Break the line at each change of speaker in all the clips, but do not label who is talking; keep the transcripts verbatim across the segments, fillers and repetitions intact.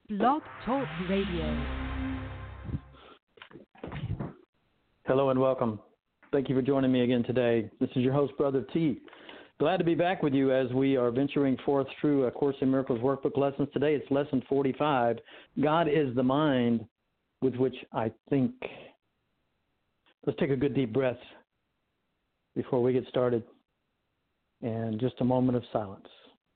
Blog Talk Radio.
Hello and welcome. Thank you for joining me again today. This is your host, Brother T. Glad to be back with you as we are venturing forth through a Course in Miracles workbook lessons. Today it's lesson forty-five. God is the mind with which I think. Let's take a good deep breath before we get started. And just a moment of silence.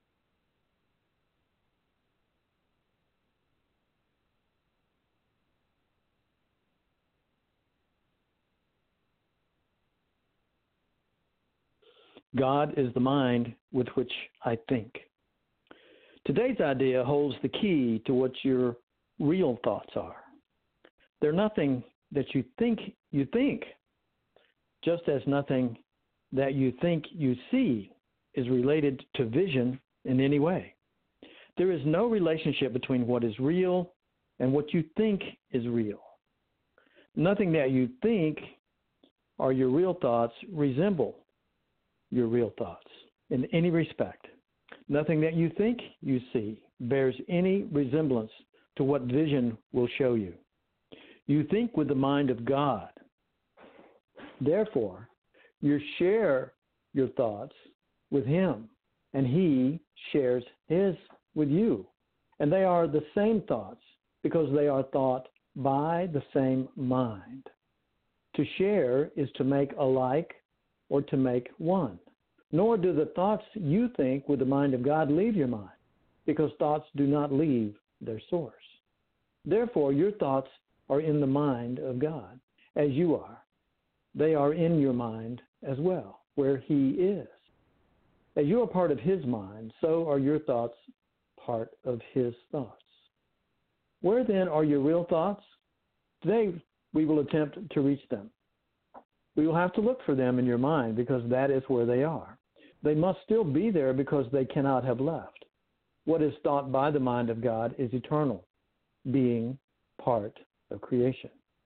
God is the mind with which I think. Today's idea holds the key to what your real thoughts are. They're nothing that you think you think, just as nothing that you think you see is related to vision in any way. There is no relationship between what is real and what you think is real. Nothing that you think or your real thoughts resemble your real thoughts in any respect. Nothing that you think you see bears any resemblance to what vision will show you. You think with the mind of God. Therefore, you share your thoughts with Him, and He shares His with you. And they are the same thoughts because they are thought by the same mind. To share is to make alike or to make one. Nor do the thoughts you think with the mind of God leave your mind, because thoughts do not leave their source. Therefore, your thoughts are in the mind of God, as you are. They are in your mind as well, where He is. As you are part of His mind, so are your thoughts part of His thoughts. Where then are your real thoughts? Today, we will attempt to reach them. We will have to look for them in your mind because that is where they are. They must still be there because they cannot have left. What is thought by the mind of God is eternal, being part of creation.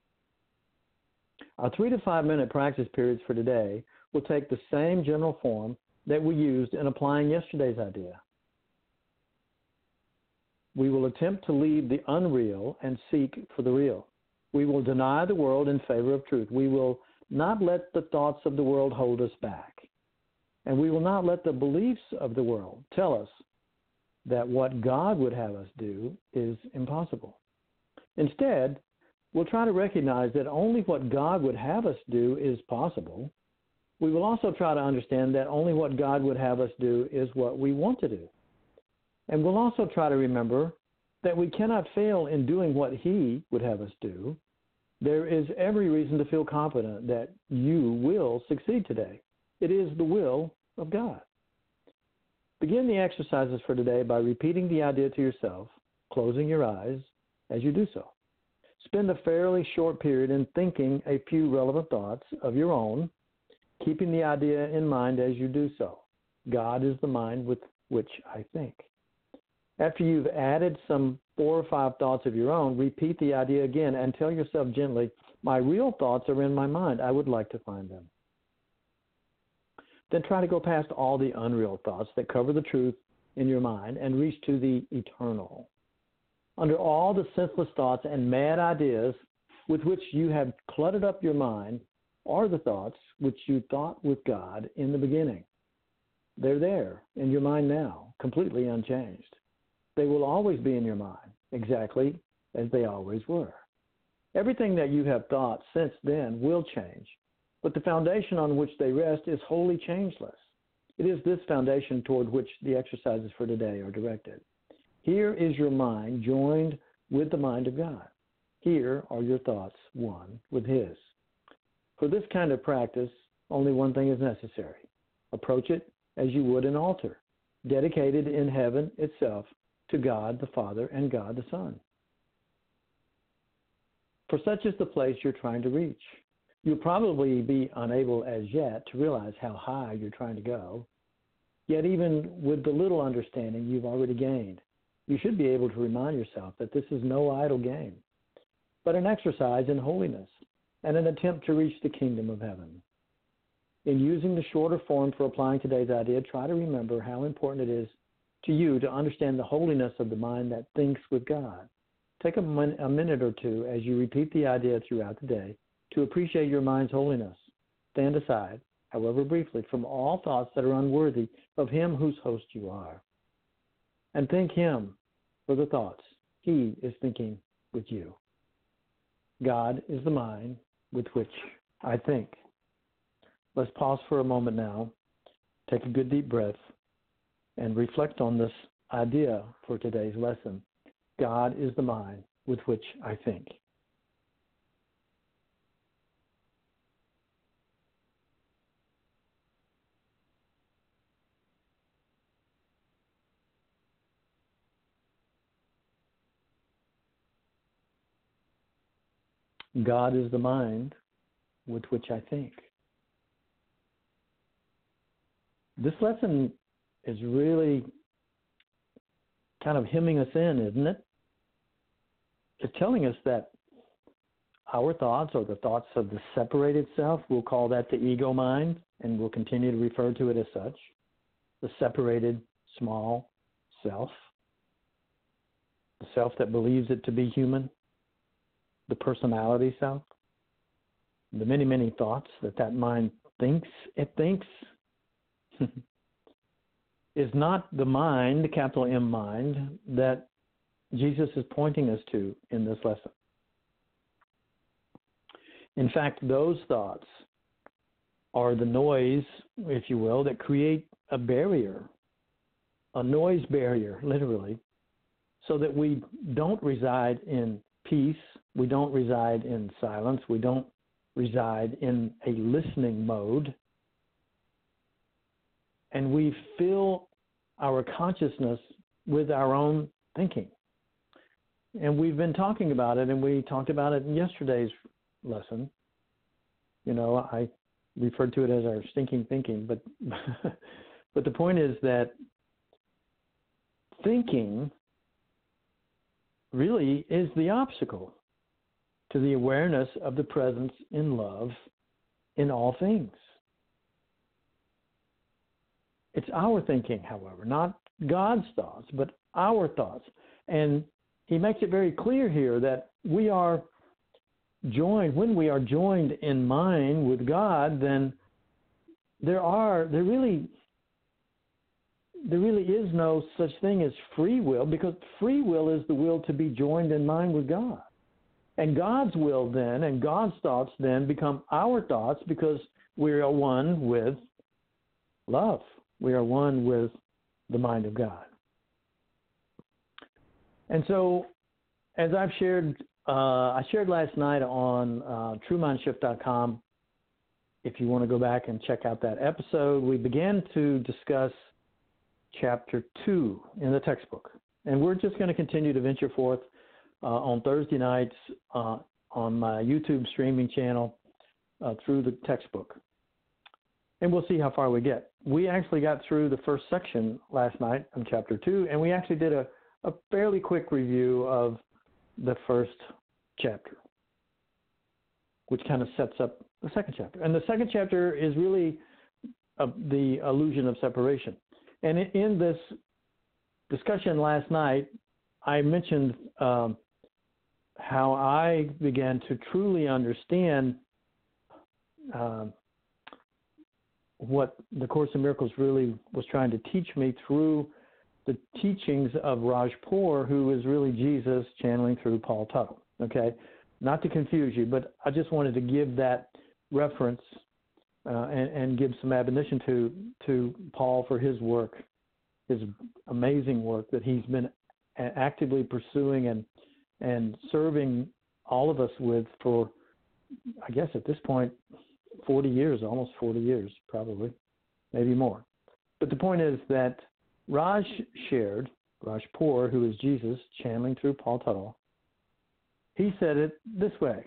Our three to five minute practice periods for today will take the same general form that we used in applying yesterday's idea. We will attempt to leave the unreal and seek for the real. We will deny the world in favor of truth. We will not let the thoughts of the world hold us back. And we will not let the beliefs of the world tell us that what God would have us do is impossible. Instead, we'll try to recognize that only what God would have us do is possible. We will also try to understand that only what God would have us do is what we want to do. And we'll also try to remember that we cannot fail in doing what He would have us do. There is every reason to feel confident that you will succeed today. It is the will of God. Begin the exercises for today by repeating the idea to yourself, closing your eyes as you do so. Spend a fairly short period in thinking a few relevant thoughts of your own, keeping the idea in mind as you do so. God is the mind with which I think. After you've added some four or five thoughts of your own, repeat the idea again and tell yourself gently, my real thoughts are in my mind. I would like to find them. Then try to go past all the unreal thoughts that cover the truth in your mind and reach to the eternal. Under all the senseless thoughts and mad ideas with which you have cluttered up your mind are the thoughts which you thought with God in the beginning. They're there in your mind now, completely unchanged. They will always be in your mind, exactly as they always were. Everything that you have thought since then will change, but the foundation on which they rest is wholly changeless. It is this foundation toward which the exercises for today are directed. Here is your mind joined with the mind of God. Here are your thoughts one with His. For this kind of practice, only one thing is necessary. Approach it as you would an altar, dedicated in heaven itself to God the Father and God the Son. For such is the place you're trying to reach. You'll probably be unable as yet to realize how high you're trying to go. Yet even with the little understanding you've already gained, you should be able to remind yourself that this is no idle game, but an exercise in holiness and an attempt to reach the kingdom of heaven. In using the shorter form for applying today's idea, try to remember how important it is to you to understand the holiness of the mind that thinks with God. take a, min- a minute or two as you repeat the idea throughout the day to appreciate your mind's holiness. Stand aside, however briefly, from all thoughts that are unworthy of him whose host you are. And thank him for the thoughts he is thinking with you. God is the mind with which I think. Let's pause for a moment now, take a good deep breath, and reflect on this idea for today's lesson. God is the mind with which I think. God is the mind with which I think. This lesson is really kind of hemming us in, isn't it? It's telling us that our thoughts, or the thoughts of the separated self, we'll call that the ego mind, and we'll continue to refer to it as such, the separated small self, the self that believes it to be human, the personality self, the many, many thoughts that that mind thinks it thinks, is not the mind, the capital M mind, that Jesus is pointing us to in this lesson. In fact, those thoughts are the noise, if you will, that create a barrier, a noise barrier, literally, so that we don't reside in peace, we don't reside in silence, we don't reside in a listening mode, and we fill our consciousness with our own thinking. And we've been talking about it, and we talked about it in yesterday's lesson. You know, I referred to it as our stinking thinking, but but the point is that thinking really is the obstacle to the awareness of the presence in love in all things. It's our thinking, however, not God's thoughts, but our thoughts. And he makes it very clear here that we are joined, when we are joined in mind with God, then there are, there really, there really is no such thing as free will, because free will is the will to be joined in mind with God. And God's will then, and God's thoughts then become our thoughts, because we are one with love. We are one with the mind of God. And so, as I've shared, uh, I shared last night on uh, true mind shift dot com, if you want to go back and check out that episode, we began to discuss chapter two in the textbook. And we're just going to continue to venture forth uh, on Thursday nights uh, on my YouTube streaming channel uh, through the textbook. And we'll see how far we get. We actually got through the first section last night in chapter two, and we actually did a, a fairly quick review of the first chapter, which kind of sets up the second chapter. And the second chapter is really uh, the illusion of separation. And in, in this discussion last night, I mentioned um, how I began to truly understand uh, what the Course in Miracles really was trying to teach me through the teachings of Rajpur, who is really Jesus channeling through Paul Tuttle. Okay, not to confuse you, but I just wanted to give that reference uh, and, and give some admonition to to Paul for his work, his amazing work that he's been actively pursuing and and serving all of us with for, I guess at this point, forty years, almost forty years, probably, maybe more. But the point is that Raj shared, Rajpur, who is Jesus channeling through Paul Tuttle, he said it this way: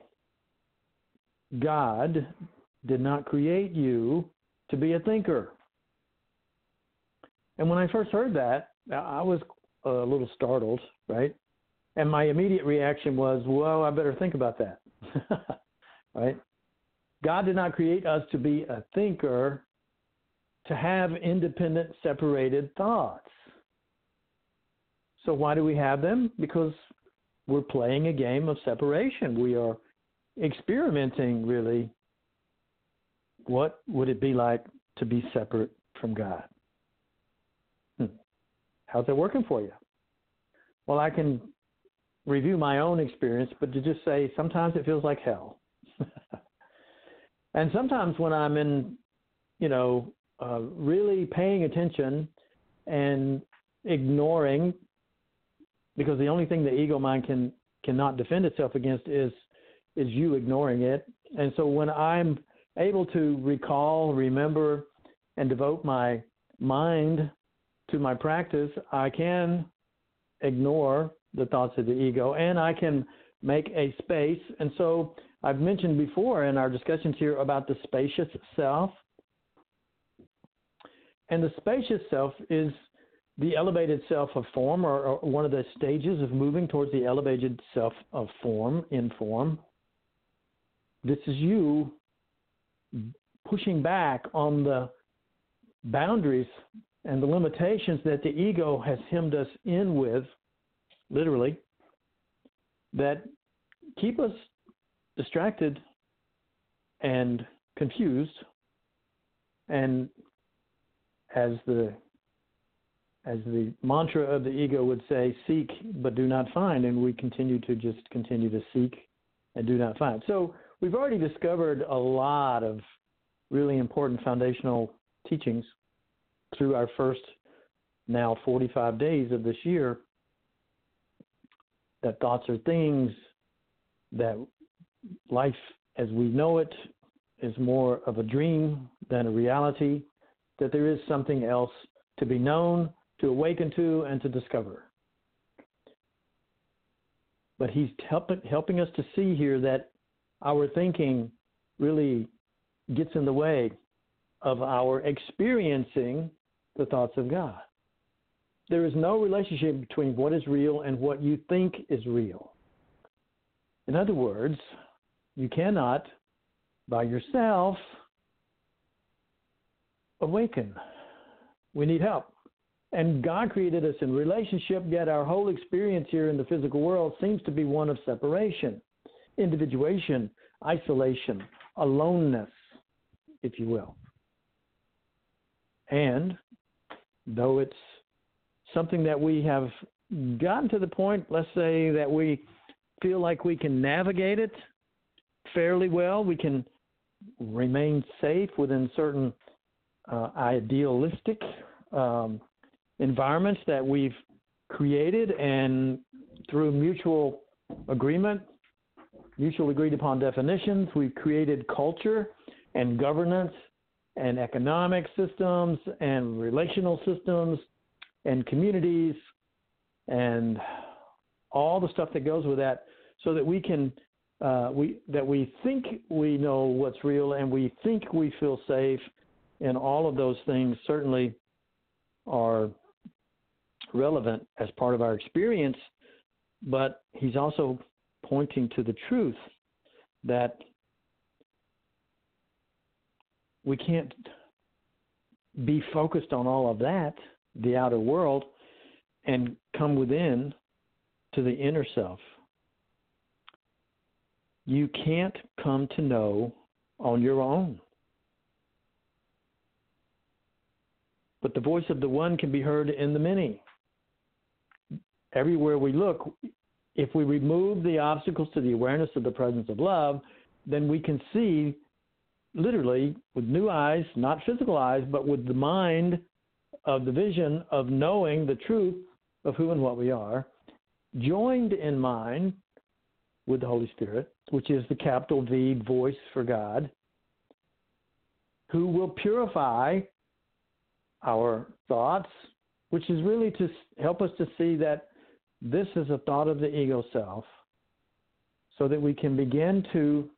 God did not create you to be a thinker. And when I first heard that, I was a little startled, right? And my immediate reaction was, well, I better think about that, right? God did not create us to be a thinker, to have independent, separated thoughts. So why do we have them? Because we're playing a game of separation. We are experimenting, really. What would it be like to be separate from God? Hmm. How's that working for you? Well, I can review my own experience, but to just say sometimes it feels like hell. And sometimes when I'm in, you know, uh, really paying attention and ignoring, because the only thing the ego mind can cannot defend itself against is is you ignoring it. And so when I'm able to recall, remember, and devote my mind to my practice, I can ignore the thoughts of the ego, and I can make a space. And so I've mentioned before in our discussions here about the spacious self. And the spacious self is the elevated self of form, or, or one of the stages of moving towards the elevated self of form, in form. This is you pushing back on the boundaries and the limitations that the ego has hemmed us in with, literally, that keep us distracted and confused, and as the as the mantra of the ego would say, seek but do not find, and we continue to just continue to seek and do not find. So we've already discovered a lot of really important foundational teachings through our first now forty-five days of this year, that thoughts are things, that life as we know it is more of a dream than a reality, that there is something else to be known, to awaken to, and to discover. But he's help, helping us to see here that our thinking really gets in the way of our experiencing the thoughts of God. There is no relationship between what is real and what you think is real. In other words, you cannot, by yourself, awaken. We need help. And God created us in relationship, yet our whole experience here in the physical world seems to be one of separation, individuation, isolation, aloneness, if you will. And though it's something that we have gotten to the point, let's say, that we feel like we can navigate it fairly well, we can remain safe within certain uh, idealistic um, environments that we've created, and through mutual agreement, mutual agreed upon definitions, we've created culture and governance and economic systems and relational systems and communities and all the stuff that goes with that, so that we can uh, we that we think we know what's real, and we think we feel safe, and all of those things certainly are relevant as part of our experience. But he's also pointing to the truth that we can't be focused on all of that, the outer world, and come within to the inner self. You can't come to know on your own. But the voice of the one can be heard in the many. Everywhere we look, if we remove the obstacles to the awareness of the presence of love, then we can see literally with new eyes, not physical eyes, but with the mind of the vision of knowing the truth of who and what we are, joined in mind with the Holy Spirit, which is the capital V voice for God, who will purify our thoughts, which is really to help us to see that this is a thought of the ego self, so that we can begin to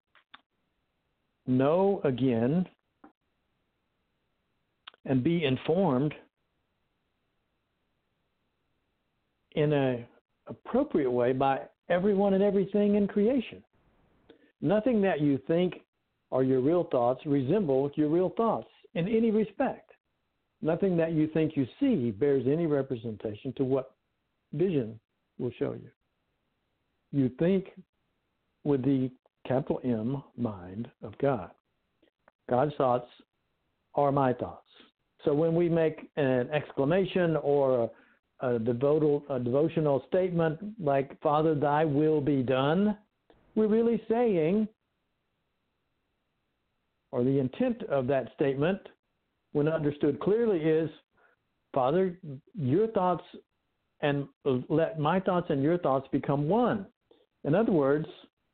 know again and be informed in an appropriate way by everyone and everything in creation. Nothing that you think are your real thoughts resemble your real thoughts in any respect. Nothing that you think you see bears any representation to what vision will show you. you think with the capital M mind of God. God's thoughts are my thoughts. So when we make an exclamation or a, a, devotal, a devotional statement like, Father, thy will be done, we're really saying, or the intent of that statement, when understood clearly, is, Father, your thoughts and let my thoughts and your thoughts become one. In other words,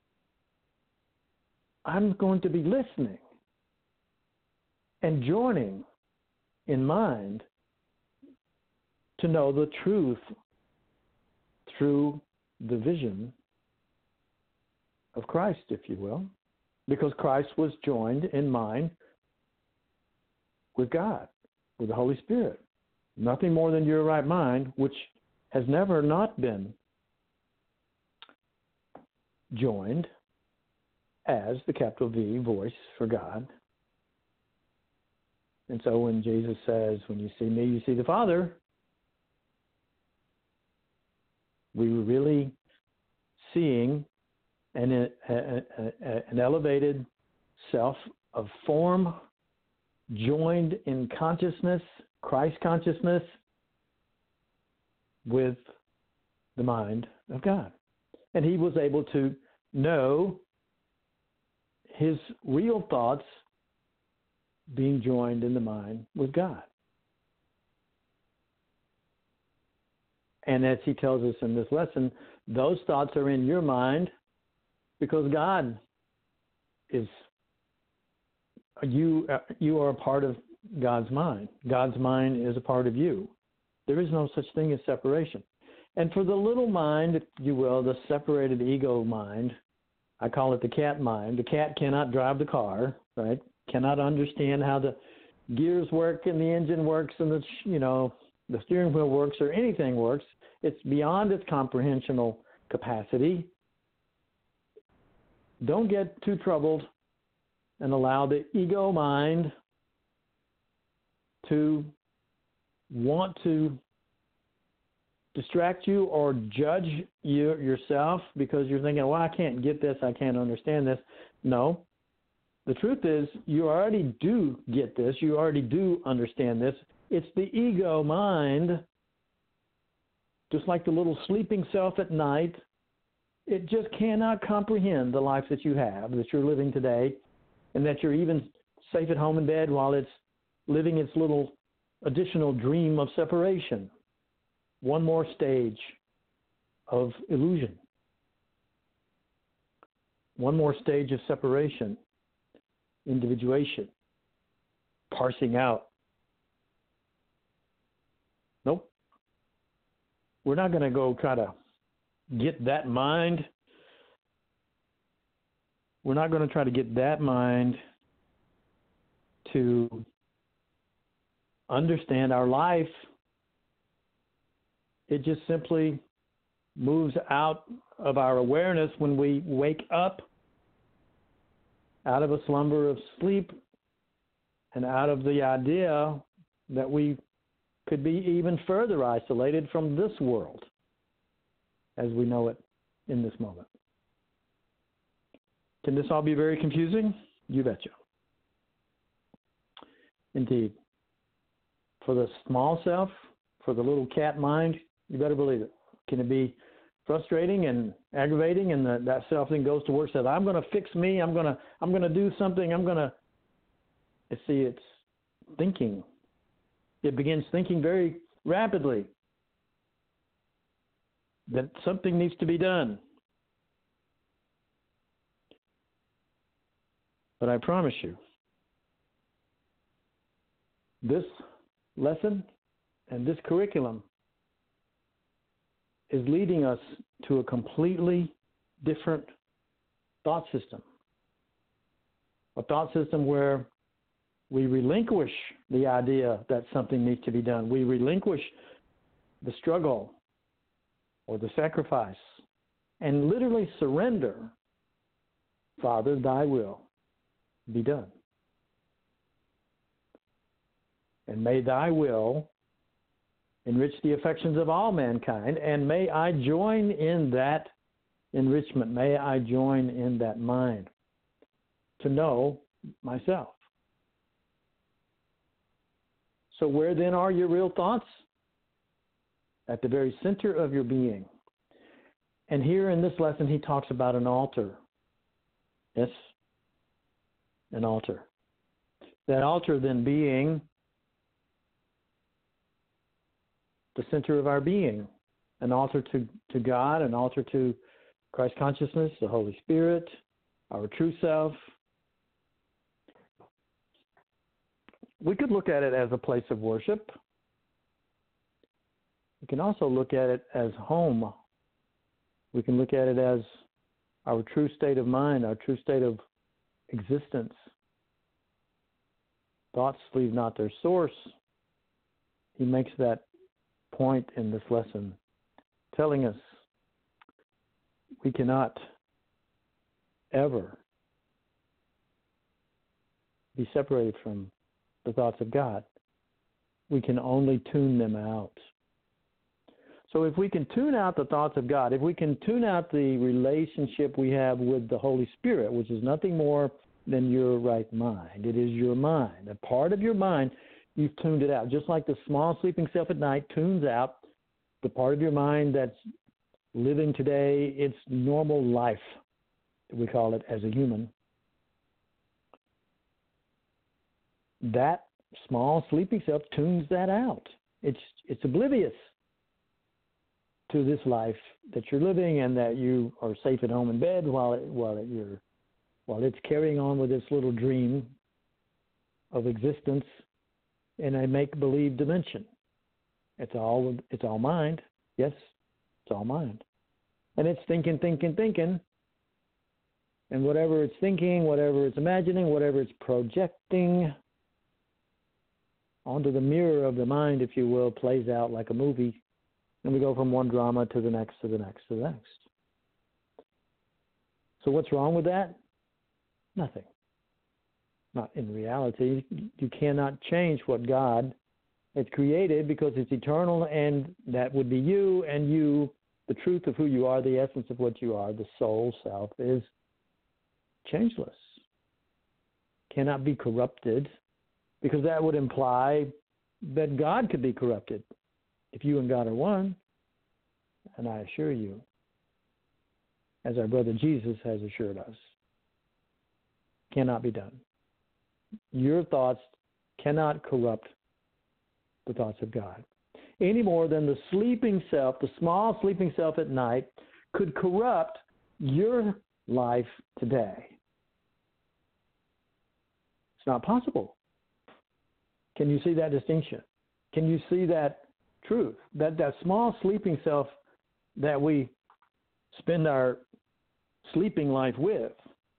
I'm going to be listening and joining in mind to know the truth through the vision of Christ, if you will, because Christ was joined in mind with God, with the Holy Spirit. Nothing more than your right mind, which has never not been joined as the capital V voice for God. And so when Jesus says, when you see me, you see the Father, we were really seeing an, a, a, a, an elevated self of form joined in consciousness, Christ consciousness, with the mind of God. And he was able to know his real thoughts being joined in the mind with God. And as he tells us in this lesson, those thoughts are in your mind because God is, you, you are a part of God's mind. God's mind is a part of you. There is no such thing as separation. And for the little mind, if you will, the separated ego mind, I call it the cat mind. The cat cannot drive the car, right? Cannot understand how the gears work and the engine works and the, you know, the steering wheel works or anything works. It's beyond its comprehensional capacity. Don't get too troubled and allow the ego mind to want to distract you or judge you yourself because you're thinking, well, I can't get this, I can't understand this. No. The truth is, you already do get this. You already do understand this. It's the ego mind, just like the little sleeping self at night. It just cannot comprehend the life that you have, that you're living today, and that you're even safe at home in bed while it's living its little additional dream of separation. One more stage of illusion. One more stage of separation. Individuation, parsing out. Nope. We're not going to go try to get that mind. We're not going to try to get that mind to understand our life. It just simply moves out of our awareness when we wake up out of a slumber of sleep and out of the idea that we could be even further isolated from this world as we know it in this moment. Can this all be very confusing? You betcha. Indeed. For the small self, for the little cat mind, you better believe it. Can it be frustrating and aggravating, and the, that self then goes to work, says, I'm going to fix me, I'm going to I'm going to do something, I'm going to, see, it's thinking. It begins thinking very rapidly that something needs to be done. But I promise you, this lesson and this curriculum is leading us to a completely different thought system. A thought system where we relinquish the idea that something needs to be done. We relinquish the struggle or the sacrifice and literally surrender, Father, thy will be done. And may thy will enrich the affections of all mankind, and may I join in that enrichment. May I join in that mind to know myself. So where then are your real thoughts? At the very center of your being. And here in this lesson, he talks about an altar. Yes, an altar. That altar then being the center of our being. An altar to, to God, an altar to Christ consciousness, the Holy Spirit, our true self. We could look at it as a place of worship. We can also look at it as home. We can look at it as our true state of mind, our true state of existence. Thoughts leave not their source. He makes that point in this lesson, telling us we cannot ever be separated from the thoughts of God. We can only tune them out. So if we can tune out the thoughts of God, if we can tune out the relationship we have with the Holy Spirit, which is nothing more than your right mind. It is your mind. A part of your mind, you've tuned it out. Just like the small sleeping self at night tunes out the part of your mind that's living today its normal life, we call it as a human. That small sleeping self tunes that out. It's it's oblivious to this life that you're living and that you are safe at home in bed while it, while it, you're while it's carrying on with this little dream of existence in a make-believe dimension. It's all it's all mind. Yes, it's all mind. And it's thinking, thinking, thinking. And whatever it's thinking, whatever it's imagining, whatever it's projecting onto the mirror of the mind, if you will, plays out like a movie. And we go from one drama to the next, to the next, to the next. So what's wrong with that? Nothing. Not in reality. You cannot change what God has created because it's eternal, and that would be you, and you, the truth of who you are, the essence of what you are, the soul self, is changeless. Cannot be corrupted, because that would imply that God could be corrupted if you and God are one. And I assure you, as our brother Jesus has assured us, cannot be done. Your thoughts cannot corrupt the thoughts of God, any more than the sleeping self, the small sleeping self at night, could corrupt your life today. It's not possible. Can you see that distinction? Can you see that truth? That that small sleeping self that we spend our sleeping life with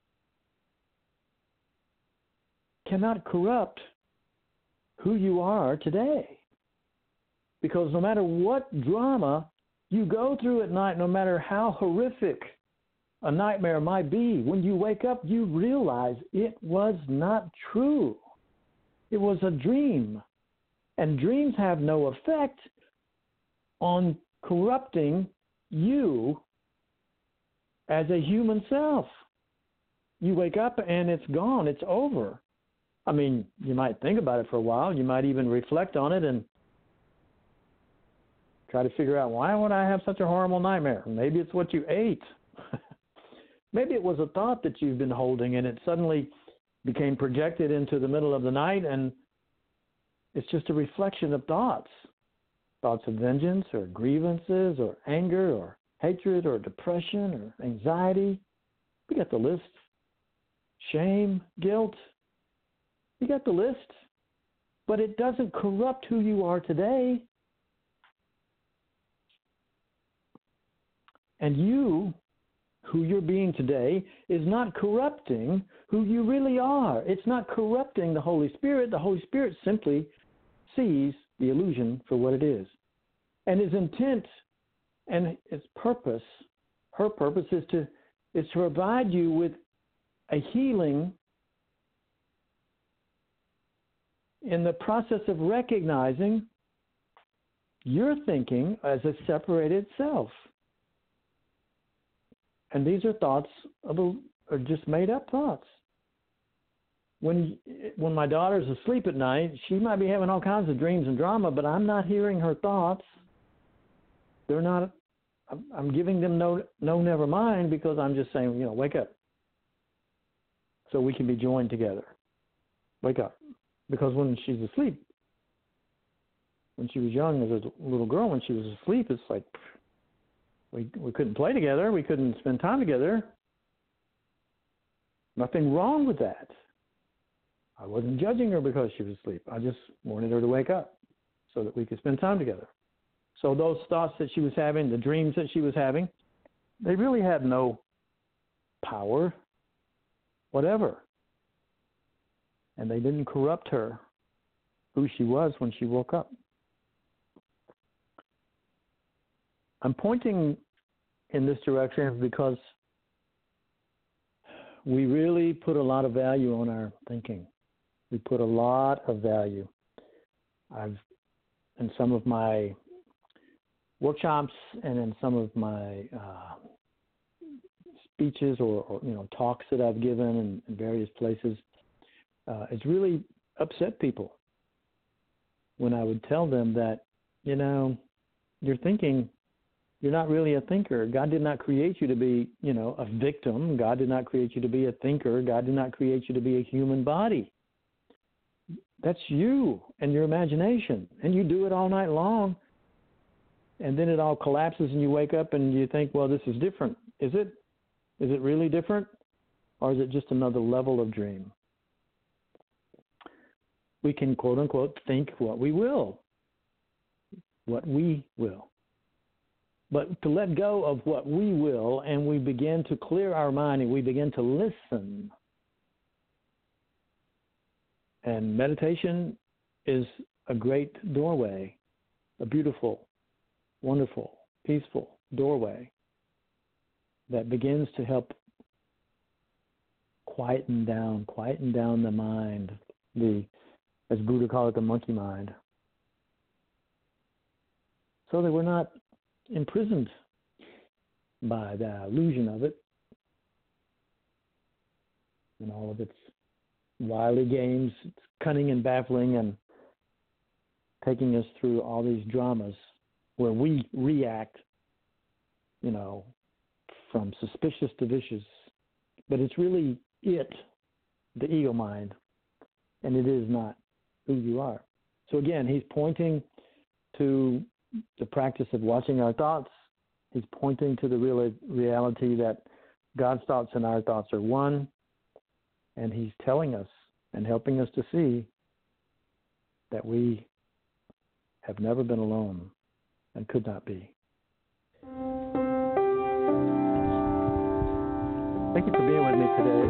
cannot corrupt who you are today. Because no matter what drama you go through at night, no matter how horrific a nightmare might be, when you wake up, you realize it was not true. It was a dream. And dreams have no effect on corrupting you as a human self. You wake up and it's gone. It's over. I mean, you might think about it for a while. You might even reflect on it and try to figure out, why would I have such a horrible nightmare? Maybe it's what you ate. Maybe it was a thought that you've been holding and it suddenly became projected into the middle of the night, and it's just a reflection of thoughts. Thoughts of vengeance or grievances or anger or hatred or depression or anxiety. We got the list. Shame, guilt. We got the list. But it doesn't corrupt who you are today. And you, who you're being today, is not corrupting who you really are. It's not corrupting the Holy Spirit. The Holy Spirit simply sees the illusion for what it is. And his intent and his purpose, her purpose is to is to provide you with a healing in the process of recognizing your thinking as a separated self. And these are thoughts of a, are just made up thoughts. When when my daughter's asleep at night, she might be having all kinds of dreams and drama, but I'm not hearing her thoughts. They're not. I'm, I'm giving them no no never mind, because I'm just saying, you know, wake up, so we can be joined together. Wake up, because when she's asleep, when she was young as a little girl, when she was asleep, it's like we we couldn't play together, we couldn't spend time together. Nothing wrong with that. I wasn't judging her because she was asleep. I just wanted her to wake up so that we could spend time together. So those thoughts that she was having, the dreams that she was having, they really had no power, whatever. And they didn't corrupt her, who she was when she woke up. I'm pointing in this direction because we really put a lot of value on our thinking. We put a lot of value. I've, in some of my workshops and in some of my uh, speeches or, or you know talks that I've given in, in various places, uh, it's really upset people when I would tell them that, you know, you're thinking, you're not really a thinker. God did not create you to be, you know, a victim. God did not create you to be a thinker. God did not create you to be a human body. That's you and your imagination, and you do it all night long, and then it all collapses and you wake up and you think, well, this is different. Is it? Is it really different? Or is it just another level of dream? We can, quote unquote, think what we will. What we will. But to let go of what we will, and we begin to clear our mind and we begin to listen. And meditation is a great doorway, a beautiful, wonderful, peaceful doorway that begins to help quieten down, quieten down the mind, the, as Buddha called it, the monkey mind, so that we're not imprisoned by the illusion of it and all of its wily games, its cunning and baffling, and taking us through all these dramas where we react, you know, from suspicious to vicious. But it's really it, the ego mind, and it is not who you are. So again, he's pointing to the practice of watching our thoughts. He's pointing to the real reality that God's thoughts and our thoughts are one, and he's telling us and helping us to see that we have never been alone and could not be. Thank you for being with me today.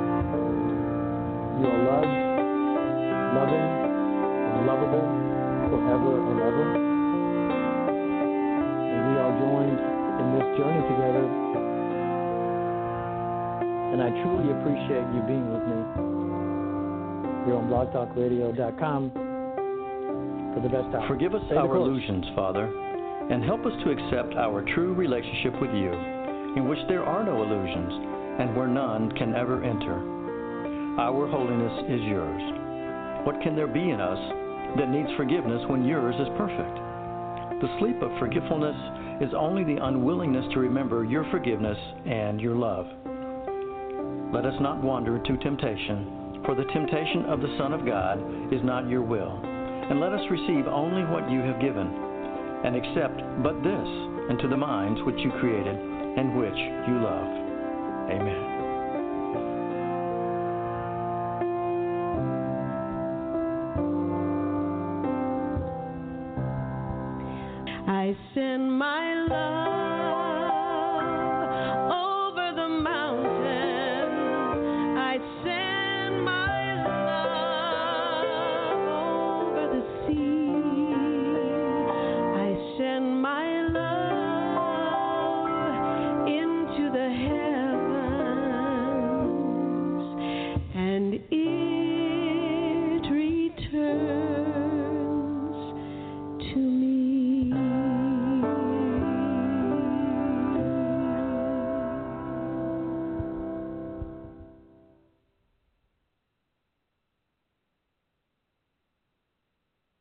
You are loved, loving, and lovable forever and ever. And we are joined in this journey together. And I truly appreciate you being with me here on blog talk radio dot com for the best hour.
Forgive us
Stay
our illusions, Father, and help us to accept our true relationship with you, in which there are no illusions and where none can ever enter. Our holiness is yours. What can there be in us that needs forgiveness when yours is perfect? The sleep of forgetfulness is only the unwillingness to remember your forgiveness and your love. Let us not wander to temptation, for the temptation of the Son of God is not your will. And let us receive only what you have given, and accept but this into the minds which you created and which you love. Amen.